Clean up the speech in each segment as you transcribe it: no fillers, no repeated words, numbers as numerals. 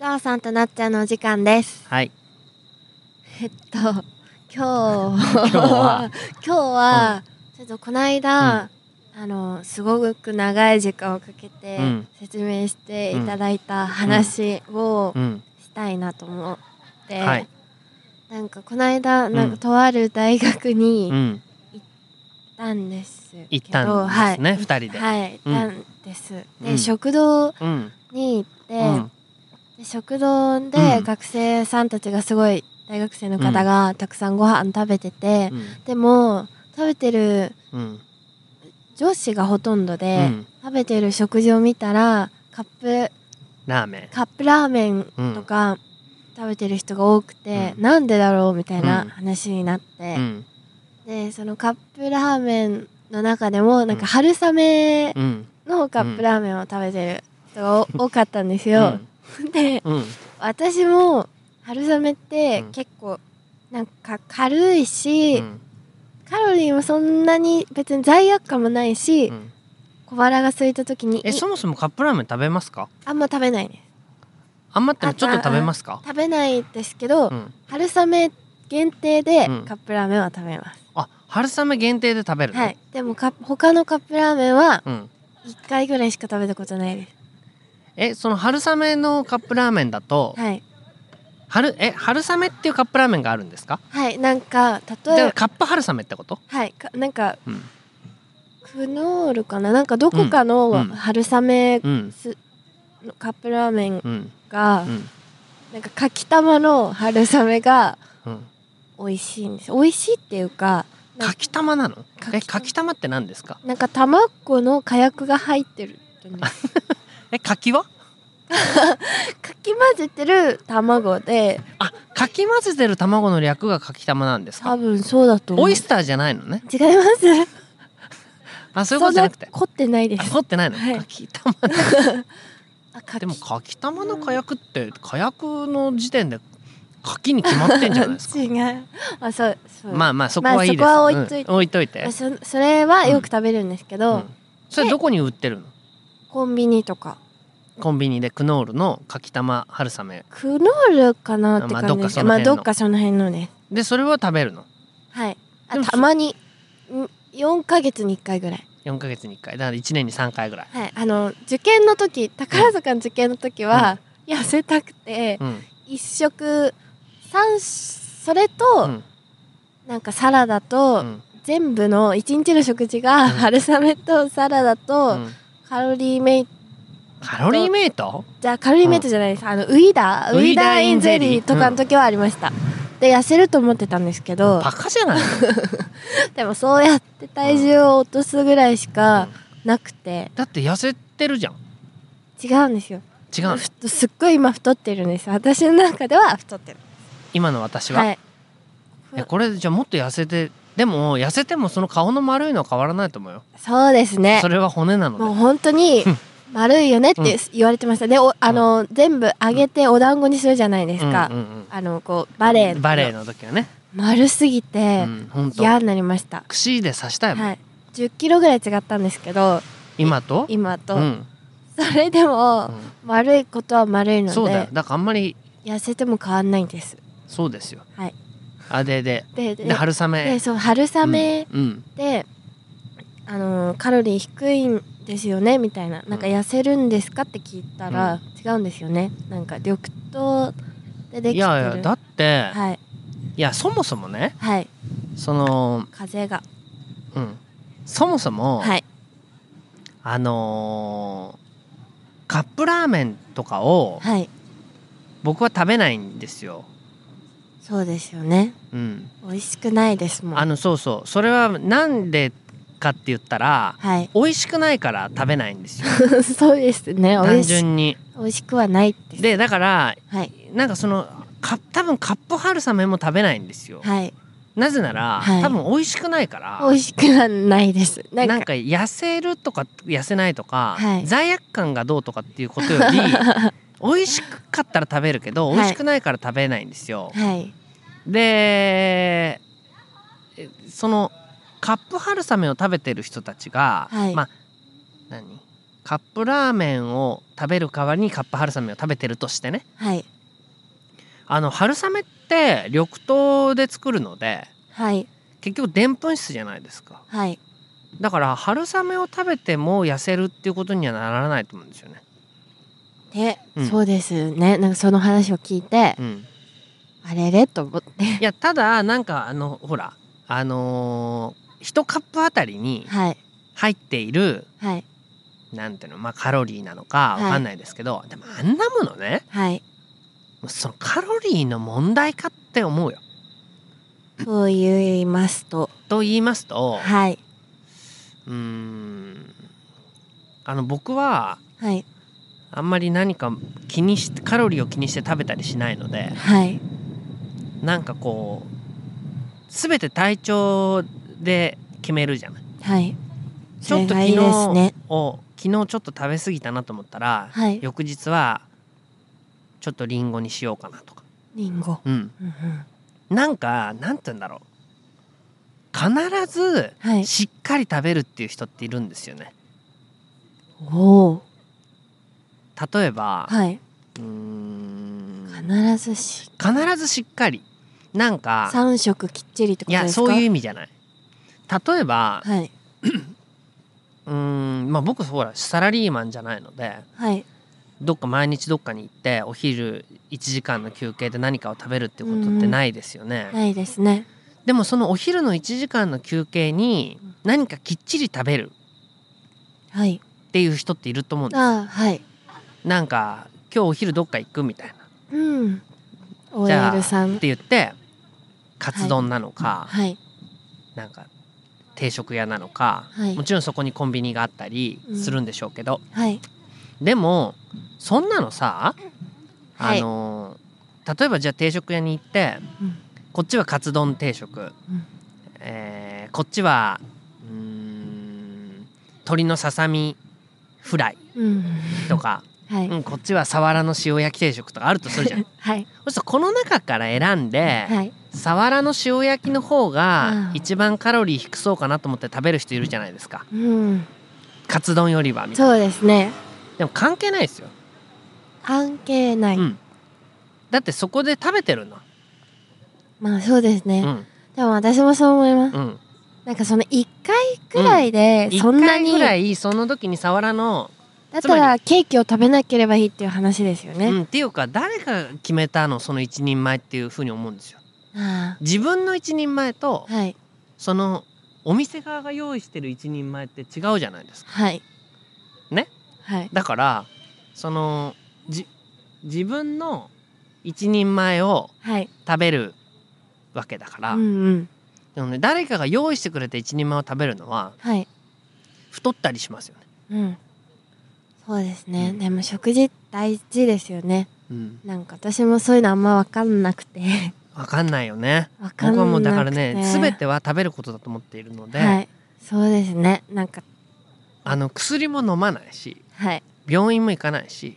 母さんとなっちゃんのお時間です。 はい。 今日は今日は、ちょっとこの間、すごく長い時間をかけて説明していただいた話をしたいなと思って、 はい。 なんかこの間なんかとある大学に行ったんですけど、 行ったんですね、2人で。 はい、行ったんです。で、 うん、 食堂に行って、で食堂で学生さんたちがすごい大学生の方がたくさんご飯食べてて、でも食べてる女子がほとんどで、食べてる食事を見たらカップラーメンとか食べてる人が多くて、なんでだろうみたいな話になって、でそのカップラーメンの中でもなんか春雨のカップラーメンを食べてる人が多かったんですよ。で、私も春雨って結構なんか軽いし、カロリーもそんなに別に罪悪感もないし、小腹が空いた時にそもそもカップラーメン食べますか？ あんま食べないです。 あんまってもちょっと食べますか？ 食べないですけど、春雨限定でカップラーメンは食べます。 あ、春雨限定で食べるの？ はい。でも他のカップラーメンは1回ぐらいしか食べたことないです。 その春雨のカップラーメンだと、 はい。 春雨っていうカップラーメンがあるんですか？ はい、なんか例えばカップ春雨ってこと？ はい、なんか、クノールかな、なんかどこかの春雨のカップラーメンが、なんかかきたまの春雨が美味しいんです。美味しいっていうか、 かきたまなの？かきたまって何ですか？ なんか卵の火薬が入ってるんです。 柿は？ かき混ぜてる卵で、 かき混ぜてる卵の略がかきたまなんですか？ 多分そうだと思う。 オイスターじゃないのね。 違います。 そういうことじゃなくて。 凝ってないです。 凝ってないの？ はい、 かきたま。でもかきたまの火薬って火薬の時点で柿に決まってんじゃないですか？ 違う。そう。 まあそこはいいです。 そこは置いといて。それはよく食べるんですけど、 それどこに売ってるの？ コンビニとか。 コンビニでクノールのかきたま春雨。 クノールかなって感じです。どっかその辺のね。 でそれは食べるの？ はい。たまに4ヶ月に1回ぐらい。 4ヶ月に1回だから1年に3回ぐらい。 はい。受験の時、宝塚の受験の時は痩せたくて、1食それとなんかサラダと全部の1日の食事が春雨とサラダとカロリーメイト。 カロリーメイト？ じゃあカロリーメイトじゃないです。ウイダーインゼリーとかの時はありました。で痩せると思ってたんですけど、 バカじゃないでもそうやって体重を落とすぐらいしかなくて、 だって痩せてるじゃん。 違うんですよ。 違う。 すっごい今太ってるんです。私の中では太ってる。 今の私は、はい、これじゃあもっと痩せて、でも痩せてもその顔の丸いのは変わらないと思うよ。 そうですね。 それは骨なので。 もう本当に丸いよねって言われてました。で、全部揚げてお団子にするじゃないですか。こうバレーの時はね。 丸すぎて嫌になりました。 串で刺したいもん。 はい。10キロぐらい違ったんですけど。 今と。 それでも丸いことは丸いので。 そうだよ。だからあんまり痩せても変わんないんです。 そうですよ。 はい。 で春雨。 でそう春雨でカロリー低いんですよねみたいな、なんか痩せるんですかって聞いたら、違うんですよね。なんか緑豆でできてる。いやだって、 はい、 いやそもそもね、 はい、 その風が、 そもそも、 はい、 カップラーメンとかを、 はい、 僕は食べないんですよ。 そうですよね。美味しくないですもん。 そうそれはなんでかって言ったら、美味しくないから食べないんですよ。 そうですね。 単純に美味しくはないです。 でだから、なんか多分カップ春雨も食べないんですよ。なぜなら、多分美味しくないから。 美味しくはないです。 なんか痩せるとか痩せないとか、罪悪感がどうとかっていうことより美味しかったら食べるけど、美味しくないから食べないんですよ。でそのカップ春雨を食べてる人たちが、 カップラーメンを食べる代わりにカップ春雨を食べてるとしてね、 はい、 春雨って緑豆で作るので、 はい、 結局でんぷん質じゃないですか。 はい、 だから春雨を食べても痩せるっていうことにはならないと思うんですよね。 で、そうですね。なんかその話を聞いて、あれれと思って。 いやただなんかほら1カップあたりに入っている、 はい、 なんていうの、カロリーなのかわかんないですけど、でもあんなものね、 はい、 そのカロリーの問題かって思うよ。 と言いますと。 はい。僕は、 はい、 あんまり何かカロリーを気にして食べたりしないので、 はい、 なんかこう全て体調で決めるじゃない。 はい。 ちょっと昨日ちょっと食べ過ぎたなと思ったら、 はい、 翌日はちょっとリンゴにしようかなとか。 リンゴ。 なんかなんて言うんだろう。必ずしっかり食べるっていう人っているんですよね。 お例えば、 はい、必ずしっかり。なんか 3食きっちりってことですか？ いやそういう意味じゃない。例えば、 はい、 僕ほらサラリーマンじゃないので、 はい、 毎日どっかに行ってお昼1時間の休憩で何かを食べるってことってないですよね。 ないですね。 でもそのお昼の1時間の休憩に何かきっちり食べるっていう人っていると思うんですよ。 はい、 なんか今日お昼どっか行くみたいな、 じゃあ OL さんって言ってカツ丼なのか、 はい、なんか定食屋なのか、もちろんそこにコンビニがあったりするんでしょうけど、でもそんなのさ、例えばじゃあ定食屋に行って、こっちはカツ丼定食、こっちは鶏のささみフライとか、こっちはサワラの塩焼き定食とかあるとするじゃん。そうするとこの中から選んで、サワラの塩焼きの方が一番カロリー低そうかなと思って食べる人いるじゃないですか。カツ丼よりはみたいな。そうですね。でも関係ないですよ。関係ない、だってそこで食べてるの。 まあそうですね、でも私もそう思います、なんかその1回くらいでそんなに、1回くらいその時にサワラのだったらケーキを食べなければいいっていう話ですよね、 っていうか誰が決めたのその一人前っていうふうに思うんですよ。自分の一人前と、そのお店側が用意してる一人前って違うじゃないですか。ね、だからその自分の一人前を食べるわけだから、でもね、誰かが用意してくれた一人前を食べるのは、太ったりしますよね。 そうですね、でも食事大事ですよね、なんか私もそういうのあんま分かんなくて分かんないよね。僕はもうだからね、全ては食べることだと思っているので、そうですね、なんか薬も飲まないし、病院も行かないし、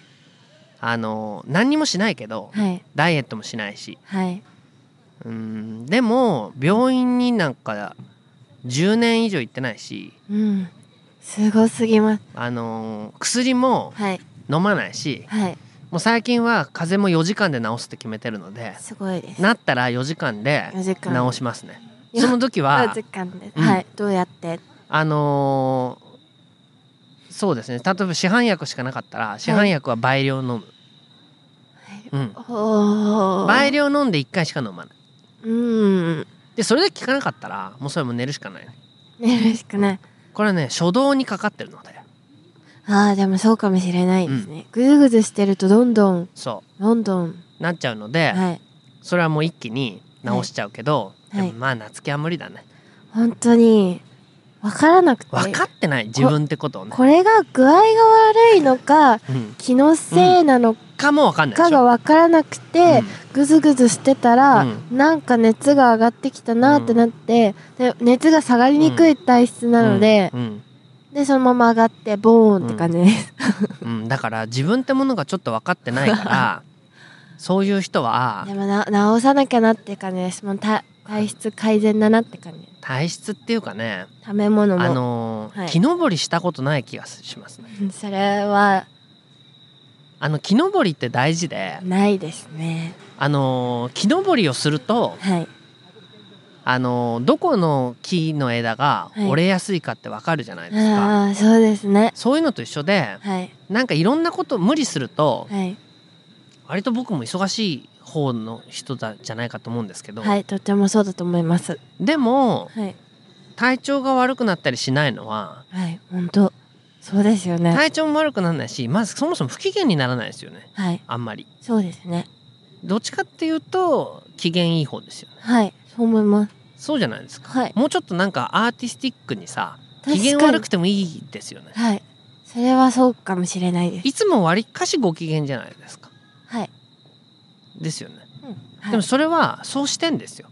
何にもしないけど、ダイエットもしないし、でも病院になんか10年以上行ってないし、すごすぎます。薬も飲まないし、もう最近は風邪も4時間で治すって決めてるので、すごいです。なったら4時間で治しますね。その時は4時間で、どうやってそうですね、例えば市販薬しかなかったら市販薬は倍量飲む、倍量飲んで1回しか飲まない、でそれで効かなかったらもうそれも寝るしかない、寝るしかない。これはね初動にかかってるので。でもそうかもしれないですね、ぐずぐずしてるとどんどんなっちゃうので、それはもう一気に治しちゃうけど、でもまあ夏希は無理だね。本当に分からなくて、分かってない自分ってことをね、これが具合が悪いのか、気のせいなのかも分かんないかが分からなくて、ぐずぐずしてたら、なんか熱が上がってきたなってなって、で熱が下がりにくい体質なので、でそのまま上がってボーンって感じです、だから自分ってものがちょっと分かってないからそういう人はでも直さなきゃなって感じです。もう体質改善だなって感じ。体質っていうかね、食べ物も木登りしたことない気がしますね。 それは木登りって大事で。 ないですね。 木登りをすると、 はい、 どこの木の枝が折れやすいかってわかるじゃないですか。 はい、そうですね。 そういうのと一緒で、 はい、 なんかいろんなこと無理すると、 はい、 割と僕も忙しい方の人じゃないかと思うんですけど、 はい、とてもそうだと思います。 でも、 はい、 体調が悪くなったりしないのは、 はい、本当そうですよね。 体調も悪くならないし、まずそもそも不機嫌にならないですよね。 はい、 あんまり。 そうですね。 どっちかっていうと機嫌いい方ですよね。 はい、そう思います。 そうじゃないですか。 はい、 もうちょっとなんかアーティスティックにさ、機嫌悪くてもいいですよね。 はい、それはそうかもしれないです。 いつもわりかしご機嫌じゃないですか。 はい。 ですよね。 はい、 でもそれはそうしてんですよ。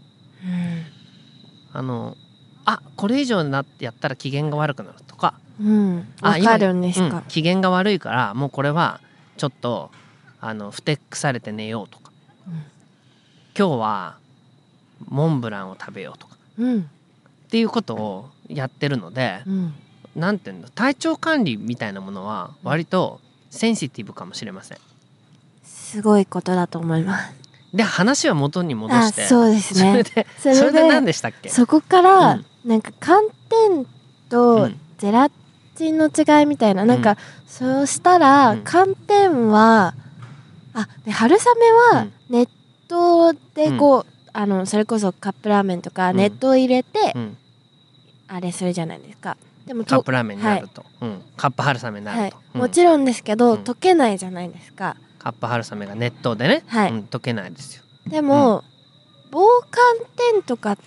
これ以上になってやったら機嫌が悪くなるとか、 わかるんですか。 機嫌が悪いからもうこれはちょっとふてくされて寝ようとか、今日はモンブランを食べようとか、っていうことをやってるので、なんていうの、体調管理みたいなものは割とセンシティブかもしれません。 すごいことだと思います。 で話は元に戻して、 そうですね。 それで何でしたっけ？ そこから、なんか寒天とゼラチンの違いみたいな、なんかそうしたら寒天はで春雨は熱湯でこう、それこそカップラーメンとか熱湯入れて、あれするじゃないですか。でもカップラーメンになると、カップ春雨になると、 もちろんですけど、溶けないじゃないですか。 カップ春雨が熱湯でね、溶けないですよ。 でも、棒寒天とかって、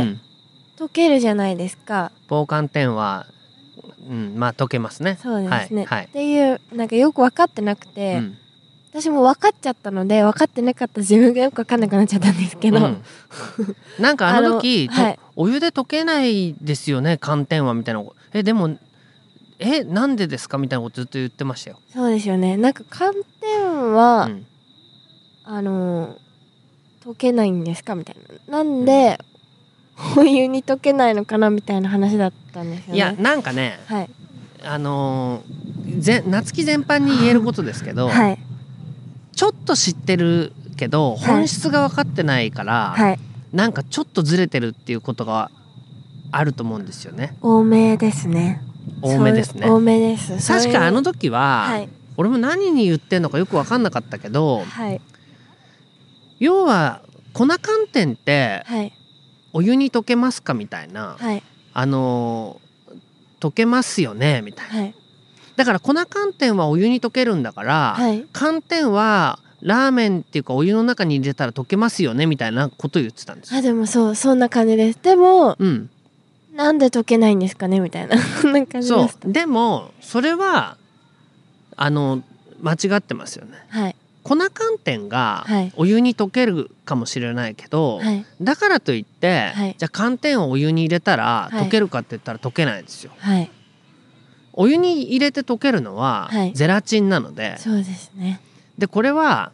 溶けるじゃないですか。 棒寒天は、まあ溶けますね。 そうですね。っていうなんかよく分かってなくて、私も分かっちゃったので分かってなかった自分がよく分かんなくなっちゃったんですけど、 なんかあの時お湯で溶けないですよね寒天はみたいな。でもなんでですかみたいなことずっと言ってましたよ。 そうですよね。なんか寒天は、溶けないんですかみたいな。なんで、お湯に溶けないのかなみたいな話だったんですよね。 いやなんかね、夏希全般に言えることですけど、ちょっと知ってるけど本質が分かってないから、なんかちょっとずれてるっていうことがあると思うんですよね。 多めですね。 多めですね。 多めです。 確かあの時は、俺も何に言ってんのかよく分かんなかったけど、要は粉寒天って、お湯に溶けますかみたいな、溶けますよねみたいな、だから粉寒天はお湯に溶けるんだから、寒天はラーメンっていうかお湯の中に入れたら溶けますよねみたいなことを言ってたんですよ。 でもそんな感じです。でも、なんで溶けないんですかねみたいなそんな感じでした。 でもそれは間違ってますよね。粉寒天がお湯に溶けるかもしれないけど、だからといって、じゃあ寒天をお湯に入れたら溶けるかって言ったら溶けないんですよ。お湯に入れて溶けるのはゼラチンなので、 そうですね。 でこれは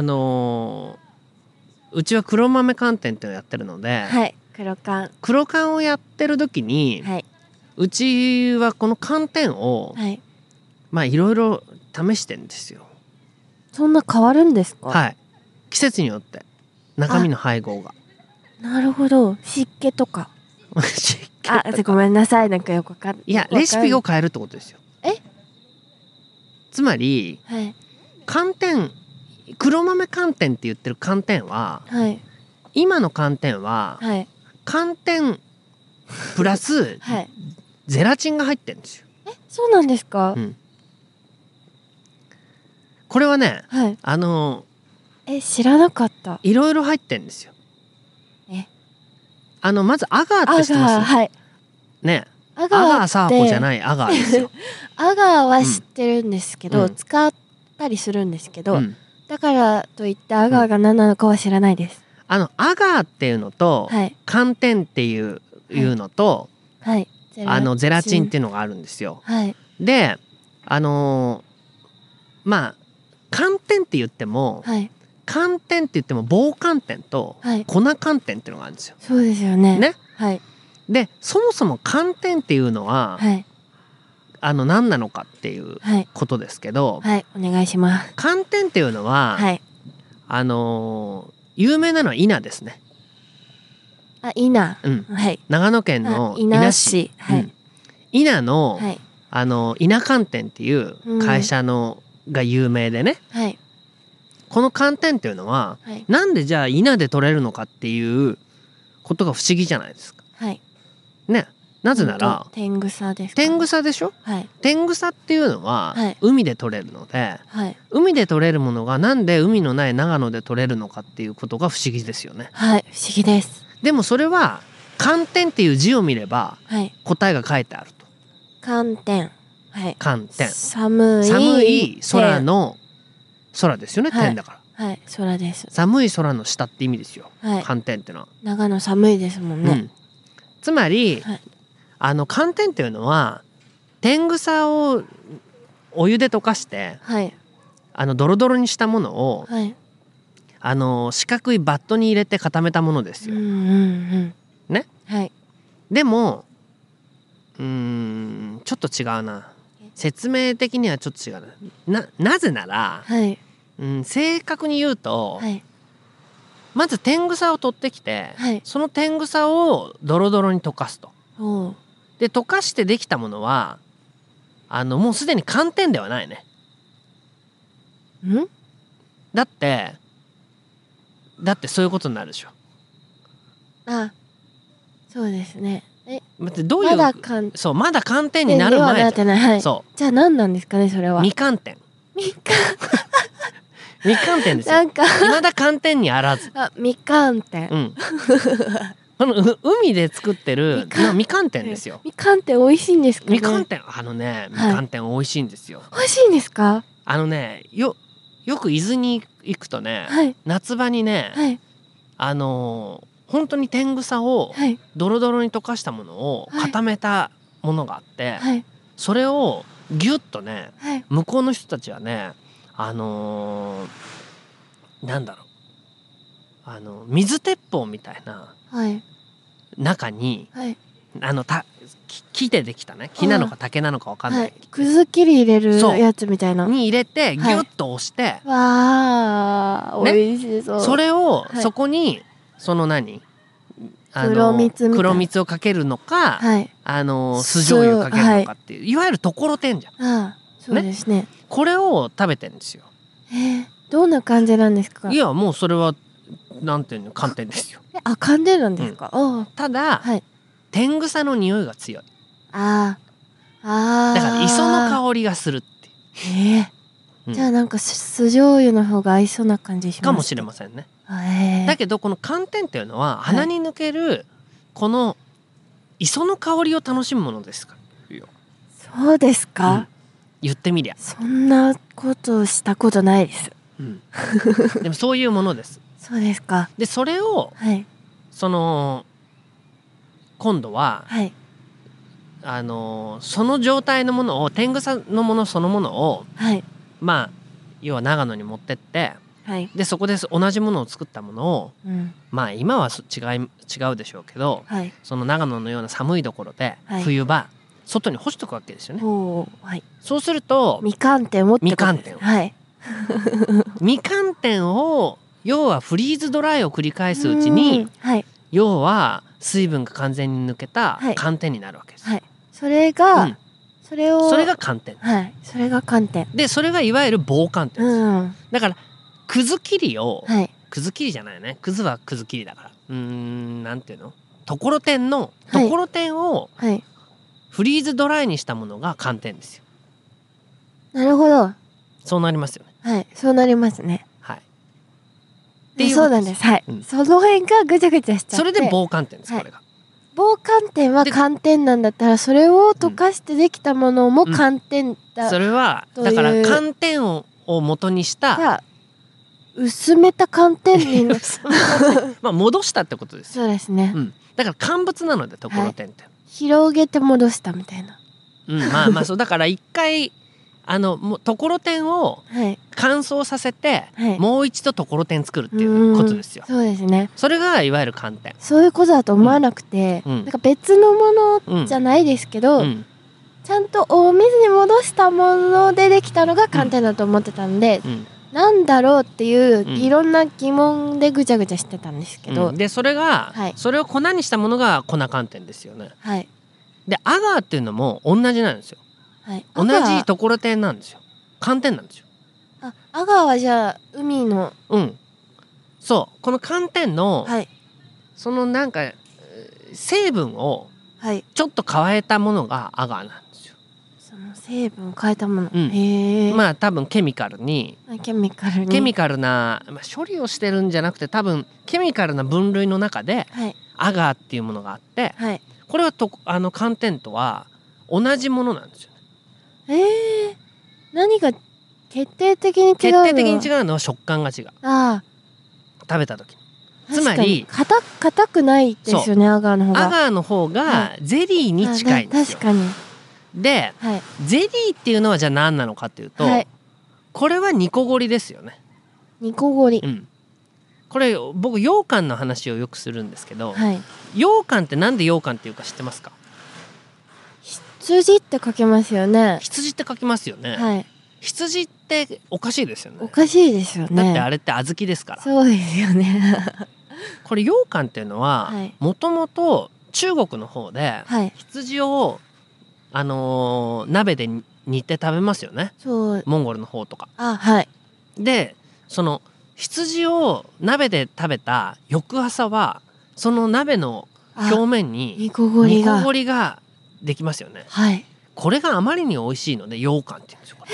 うちは黒豆寒天っていうのをやってるので、黒寒をやってる時に、うちはこの寒天を、まあいろいろ試してんですよ。 そんな変わるんですか？ 季節によって中身の配合が。 なるほど。湿気とか。ごめんなさい、なんかよくわかんない。 いやレシピを変えるってことですよ。つまり、寒天黒豆寒天って言ってる寒天は、今の寒天は、寒天プラス、ゼラチンが入ってるんですよ。 そうなんですか？ これはね、 知らなかった。 いろいろ入ってんですよ。まずアガーって知ってます？ね、アガーサーコじゃないアガーですよ。 アガーは知ってるんですけど、使ったりするんですけど、だからといってアガーが何なのかは知らないです。 アガーっていうのと、寒天っていうのと、ゼラチンっていうのがあるんですよ。でまあ寒天って言っても、寒天って言っても棒寒天と粉寒天っていうのがあるんですよ。 そうですよね。 でそもそも寒天っていうのは、 何なのかっていうことですけど、 はい、お願いします。 寒天っていうのは、 はい、 有名なのは伊那ですね。 伊那、 はい、長野県の伊那市、はい、伊那の、はい、伊那寒天っていう会社の、が有名でね、はい、この寒天っていうのは、はい、なんでじゃあ伊那で取れるのかっていうことが不思議じゃないですか。はい、ね。なぜなら天草ですかね。 天草でしょ、はい、天草っていうのは、はい、海で取れるので、はい、海で取れるものがなんで海のない長野で取れるのかっていうことが不思議ですよね。 はい、不思議です。 でもそれは寒天っていう字を見れば、はい、答えが書いてあると。 寒天、はい、 寒天、 寒い空の空ですよね、天だから。 はい、空です。 寒い空の下って意味ですよ、はい、寒天ってのは。 長野寒いですもんね。 つまり、はい、寒天っていうのは天草をお湯で溶かして、はい、ドロドロにしたものを、はい、四角いバットに入れて固めたものですよ。ね、はい、でもちょっと違うな。説明的にはちょっと違うなぜなら、はい、正確に言うと、はい、まず天草を取ってきて、はい、その天草をドロドロに溶かすと。で溶かしてできたものはもうすでに寒天ではないね。だってそういうことになるでしょ。 あ、そうですね。 どういう、まだ寒天になる前じゃん。 はい、そうじゃあ何なんですかね、それは。 未寒天。未寒天ですよ。なんか未だ寒天にあらず。 未寒天。 海で作ってるみかん天ですよ。 みかん天美味しいんですかね。 みかん天みかん天美味しいんですよ。 美味しいんですか。 よく伊豆に行くとね、はい、夏場にね、はい、本当に天草をドロドロに溶かしたものを固めたものがあって、はい、それをギュッとね、はい、向こうの人たちはね、なんだろう、水鉄砲みたいな。はい、中に、はい、木でできたね、木なのか竹なのか分かんない、はい、 くず切り入れるやつみたいなに入れてギュッと押して、 わー、美味しそう。 それを、そこにその黒蜜をかけるのか、はい、酢醤油をかけるのかっていう、いわゆるところてんじゃん。 そうですね。 これを食べてんですよ。 どんな感じなんですか。 いや、もうそれはなんていうの、寒天ですよ。 寒天なんですか。 ただ、はい、天草の匂いが強い。だから磯の香りがするっていう。 じゃあなんか酢醤油の方が合いそうな感じしますかもしれませんね。だけどこの寒天っていうのは鼻に抜けるこの磯の香りを楽しむものですか。 そうですか、 言ってみりゃ。 そんなことしたことないです。 でもそういうものです。 そうですか。 でそれを、はい、今度は、はい、その状態のものを天草のものそのものを、はい、まあ要は長野に持ってって、はい、でそこで同じものを作ったものを、まあ今は違うでしょうけど、はい、その長野のような寒いところで、はい、冬場外に干しとくわけですよね。はい、そうするとみかん天をってことです。はい、 みかん天を要はフリーズドライを繰り返すうちに、はい、要は水分が完全に抜けた寒天になるわけです。はい、 それが、それが寒天。 はい、それが寒天。 でそれがいわゆる棒寒天です。だからくず切りを、はい、くず切りじゃないよね。くずはくず切りだから。なんていうの？ところてんを、はい、フリーズドライにしたものが寒天ですよ。なるほど。 そうなりますよね。 はい、そうなりますね。そうなんです。はい、その辺がぐちゃぐちゃしちゃって、 それで棒寒天です。これが棒寒天は寒天なんだったら、それを溶かしてできたものも寒天だ、 それはだから寒天を元にした薄めた寒天にまあ戻したってことですよ。そうですね、 だから乾物なのでところてんって、 広げて戻したみたいな。 まあそうだから一回ところてんを乾燥させて、もう一度ところてん作るっていうことですよ。 そうですね。 それがいわゆる寒天。 そういうことだと思わなくて、なんか別のものじゃないですけど、 ちゃんとお水に戻したものでできたのが寒天だと思ってたんで、なんだろうっていういろんな疑問でぐちゃぐちゃしてたんですけど、 でそれが、それを粉にしたものが粉寒天ですよね。でアガーっていうのも同じなんですよ。同じところてんなんですよ。寒天なんですよ。 アガーはじゃあ海の、 そうこの寒天の、そのなんか成分をちょっと変えたものがアガーなんですよ。 その成分を変えたもの、 まあ多分ケミカルな、処理をしてるんじゃなくて、多分ケミカルな分類の中で、アガーっていうものがあって、これは寒天とは同じものなんですよね。 何が決定的に違うの？ 決定的に違うのは食感が違う。食べた時に。つまり硬くないですよね、アガーの方が。 アガーの方がゼリーに近いんですよ。 確かに。 で、ゼリーっていうのはじゃあ何なのかっていうと、これは煮こごりですよね。 煮こごり。 これ僕羊羹の話をよくするんですけど、羊羹ってなんで羊羹っていうか知ってますか？ 羊って書きますよね。 羊って書きますよね。羊っておかしいですよね。 おかしいですよね。 だってあれって小豆ですから。 そうですよね。 これ羊羹っていうのはもともと中国の方で羊を鍋で煮て食べますよね。モンゴルの方とか。でその羊を鍋で食べた翌朝はその鍋の表面に煮こごりができますよね。これがあまりに美味しいので羊羹って言うんですよ。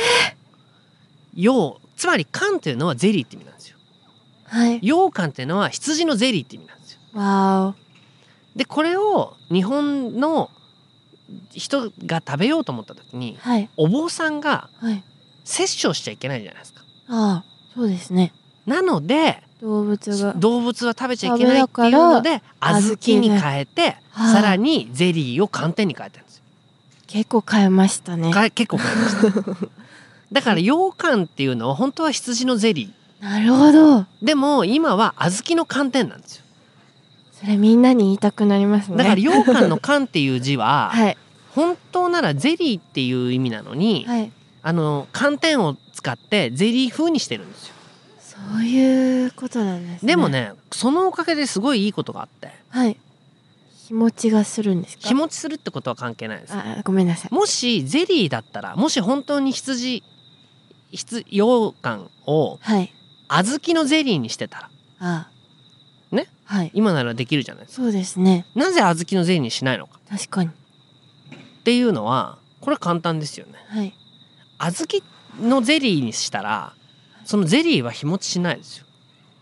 つまり羹っていうのはゼリーって意味なんですよ。羊羹っていうのは羊のゼリーって意味なんですよ。でこれを日本の人が食べようと思った時に、お坊さんが摂取をしちゃいけないじゃないですか。 そうですね。 なので動物は食べちゃいけないっていうので小豆に変えて、さらにゼリーを寒天に変えたんですよ。 結構変えましたね。 結構変えましただから羊羹っていうのは本当は羊のゼリー。なるほど。 でも今は小豆の寒天なんですよ。 それみんなに言いたくなりますね。 だから羊羹の羹っていう字は、本当ならゼリーっていう意味なのに、寒天を使ってゼリー風にしてるんですよ。 そういうことなんですね。 でもね、そのおかげですごいいいことがあって、 日持ちがするんですか？ 日持ちするってことは関係ないです。 ごめんなさい。 もしゼリーだったら、もし本当に羊羹を小豆のゼリーにしてたら、ね、今ならできるじゃないですか。 そうですね。 なぜ小豆のゼリーにしないのか。 確かに。 っていうのはこれ簡単ですよね。小豆のゼリーにしたら、そのゼリーは日持ちしないですよ。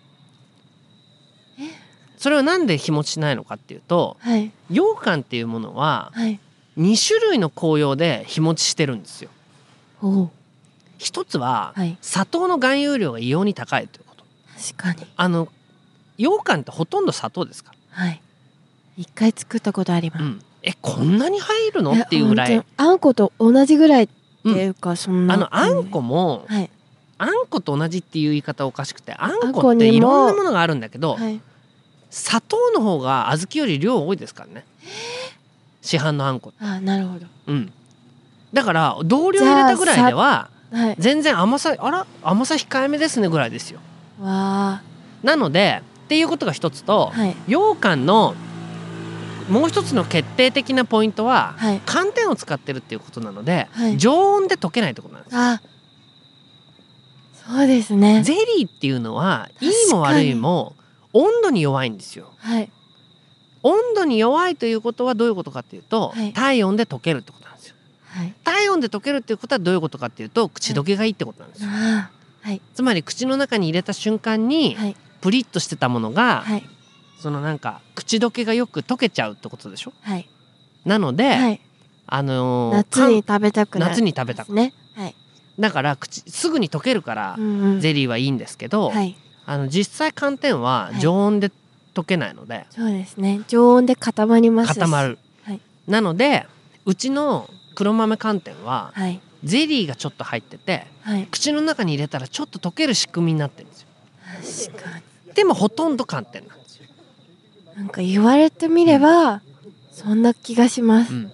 それはなんで日持ちしないのかっていうと、羊羹っていうものは2種類の紅葉で日持ちしてるんですよ。一つは砂糖の含有量が異様に高いということ。 確かに。 羊羹ってほとんど砂糖ですから。 一回作ったことあります。 こんなに入るのっていうぐらい。 あんこと同じぐらいっていうか、そんな。 あんこも、あんこと同じっていう言い方おかしくて、あんこっていろんなものがあるんだけど、砂糖の方が小豆より量多いですからね。市販のあんこ。 なるほど。 だから同量入れたぐらいでは全然甘さ控えめですねぐらいですよ。なのでっていうことが一つと、羊羹のもう一つの決定的なポイントは、寒天を使ってるっていうことなので、常温で溶けないってことなんです。 そうですね。 ゼリーっていうのはいいも悪いも温度に弱いんですよ。温度に弱いということはどういうことかっていうと、体温で溶けるってことなんですよ。体温で溶けるっていうことはどういうことかっていうと、口どけがいいってことなんですよ。つまり口の中に入れた瞬間にプリッとしてたものが、そのなんか口どけがよく溶けちゃうってことでしょ。なので、 夏に食べたくなる。夏に食べたくなる。 だからすぐに溶けるからゼリーはいいんですけど、実際寒天は常温で溶けないので、 そうですね、常温で固まりますし。 固まる。なのでうちの黒豆寒天はゼリーがちょっと入ってて、口の中に入れたらちょっと溶ける仕組みになってるんですよ。確かに。でもほとんど寒天なんですよ。 なんか言われてみれば、そんな気がします。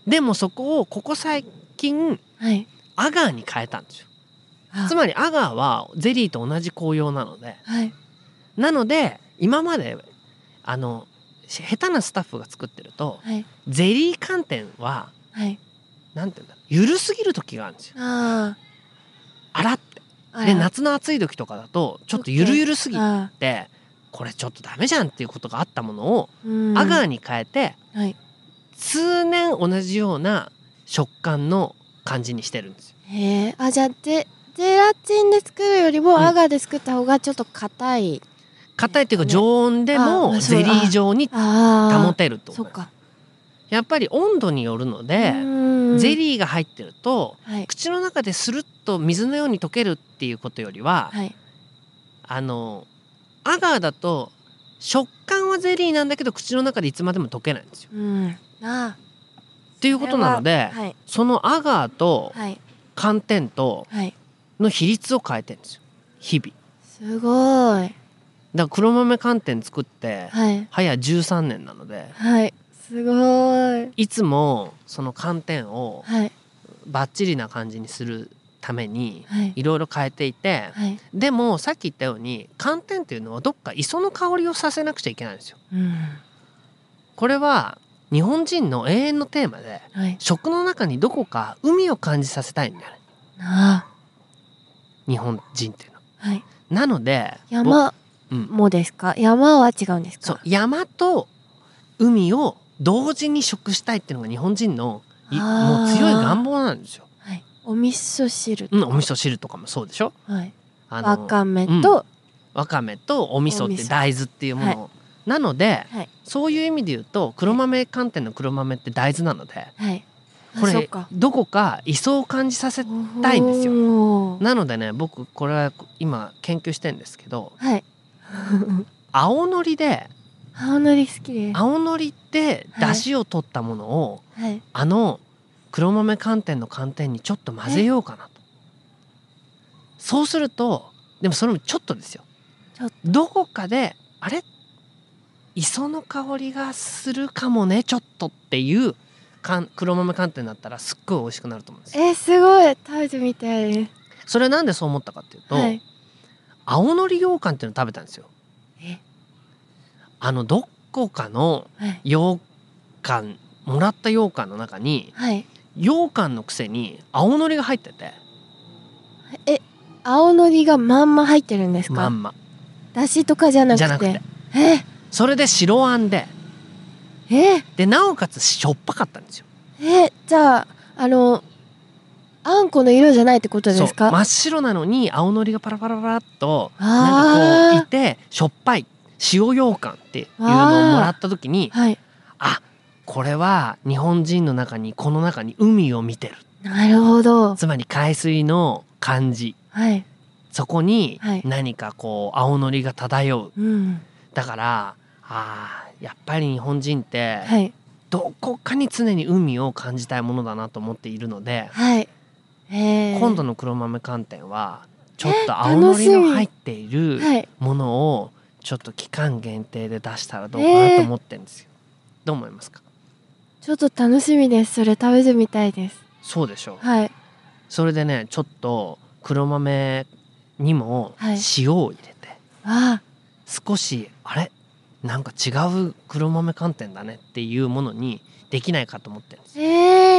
でもそこをここ最近、はい、アガーに変えたんですよ。つまりアガーはゼリーと同じ紅葉なので、はい、なので今まで下手なスタッフが作ってると、はい、ゼリー寒天は、はい、なんていうんだ、ゆるすぎる時があるんですよ。あらってで夏の暑い時とかだとちょっとゆるゆるすぎてこれちょっとダメじゃんっていうことがあったものをアガーに変えて、はい、通年同じような食感の感じにしてるんですよ。 へえ。じゃあゼラチンで作るよりもアガーで作った方がちょっと硬い、 硬いっていうか常温でもゼリー状に保てると思う。やっぱり温度によるのでゼリーが入ってると、はい、口の中でスルッと水のように溶けるっていうことよりは、はい、アガーだと食感はゼリーなんだけど口の中でいつまでも溶けないんですよ。っていうことなので、はい、そのアガーと寒天との比率を変えてるんですよ日々。 すごい。 だから黒豆寒天作って、はい、早13年なので、 はい、すごい。 いつもその寒天をバッチリな感じにするためにいろいろ変えていて、はい、でもさっき言ったように寒天っていうのはどっか磯の香りをさせなくちゃいけないんですよ。これは日本人の永遠のテーマで、はい、食の中にどこか海を感じさせたいんだよね。日本人っていうのは、はい、なので山もですか？山は違うんですか？ そう、山と海を同時に食したいっていうのが日本人のもう強い願望なんですよ。 はい、お味噌汁とか、お味噌汁とかもそうでしょ。はい、 わかめと、 わかめとお味噌って大豆っていうもの、はい、なので、はい、そういう意味で言うと黒豆寒天の黒豆って大豆なので、はい、これどこか磯を感じさせたいんですよ。なのでね、僕これは今研究してるんですけど、はい、青のりで青のり好きです。 青のりって出汁を取ったものを、はい、黒豆寒天の寒天にちょっと混ぜようかなと。そうするとでもそれもちょっとですよ。どこかであれ磯の香りがするかもねちょっとっていう黒豆寒天だったらすっごい美味しくなると思うんですよ。 すごい食べてみたいです。 それなんでそう思ったかっていうと、はい、青のり羊羹っていうのを食べたんですよ。どこかの羊羹、もらった羊羹の中に、はい、羊羹のくせに青のりが入ってて。 青のりがまんま入ってるんですか？ まんま。 だしとかじゃなくて。 それで白あんで。でなおかつしょっぱかったんですよ。 じゃああんこの色じゃないってことですか？ 真っ白なのに青のりがパラパラパラっとなんかこういてしょっぱい塩羊羹っていうのをもらった時に、はい、これは日本人の中にこの中に海を見てる。 なるほど。 つまり海水の感じ、はい、そこに何かこう青のりが漂う、だからやっぱり日本人って、はい、どこかに常に海を感じたいものだなと思っているので、はい、今度の黒豆寒天はちょっと青のりの入っているものをちょっと期間限定で出したらどうかなと思ってるんですよ。どう思いますか？ ちょっと楽しみです。それ食べてみたいです。 そうでしょう。 はい。 それでねちょっと黒豆にも塩を入れて、少しなんか違う黒豆寒天だねっていうものにできないかと思ってるんです。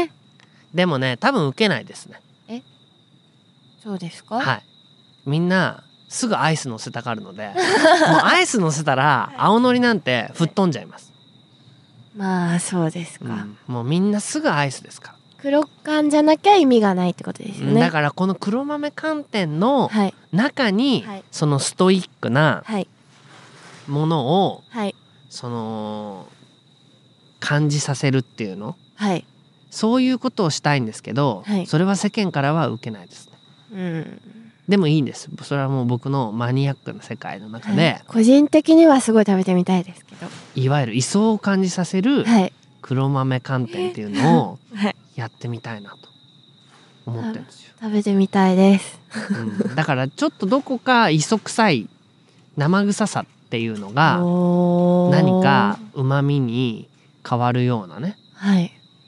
でもね多分受けないですね。 そうですか？ はい。みんなすぐアイス乗せたがるのでもうアイス乗せたら青のりなんて吹っ飛んじゃいます。 まあそうですか、 もうみんなすぐアイスですから。 黒缶じゃなきゃ意味がないってことですよね。 だからこの黒豆寒天の中にそのストイックなものをその感じさせるっていうの、そういうことをしたいんですけど、それは世間からは受けないですね。でもいいんです。それはもう僕のマニアックな世界の中で、 個人的にはすごい食べてみたいですけど、 いわゆる磯を感じさせる黒豆寒天っていうのをやってみたいなと思ってるんですよ。 食べてみたいです、 だからちょっとどこか磯臭い生臭さっていうのが何か旨味に変わるようなね、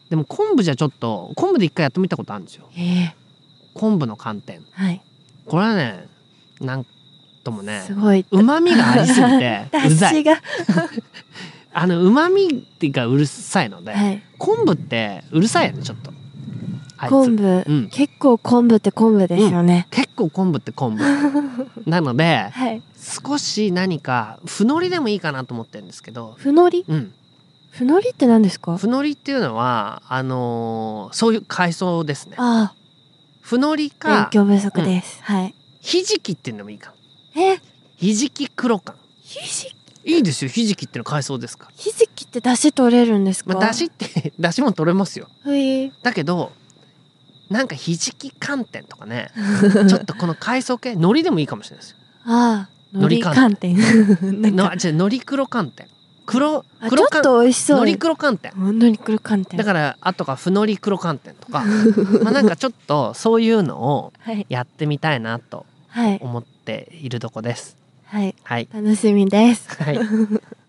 でも昆布じゃちょっと昆布で一回やってみたことあるんですよ。昆布の寒天、はい、これはねなんともねうまみがありすぎてうざい。うまみっていうかうるさいので、はい、昆布ってうるさいよねちょっと。 昆布、結構昆布って昆布ですよね。 結構昆布って昆布なので、はい、少し何かふのりでもいいかなと思ってるんですけど。 ふのり？ふのりって何ですか？ ふのりっていうのはそういう海藻ですね。ああ、ふのりか勉強不足です。はい。 ひじきっていうのもいいかも。ひじき黒缶。いいですよ。ひじきっての海藻ですから。 ひじきって出汁取れるんですか？ 出汁って出汁も取れますよ。だけどなんかひじき寒天とかねちょっとこの海藻系海苔でもいいかもしれないですよ。 ああ、海苔寒天。 海苔黒寒天。ちょっと美味しそう。 海苔黒寒天。 海苔黒寒天。 だからあとかふのり黒寒天とかなんかちょっとそういうのをやってみたいなと思っているとこです。 はい。楽しみです。 はい。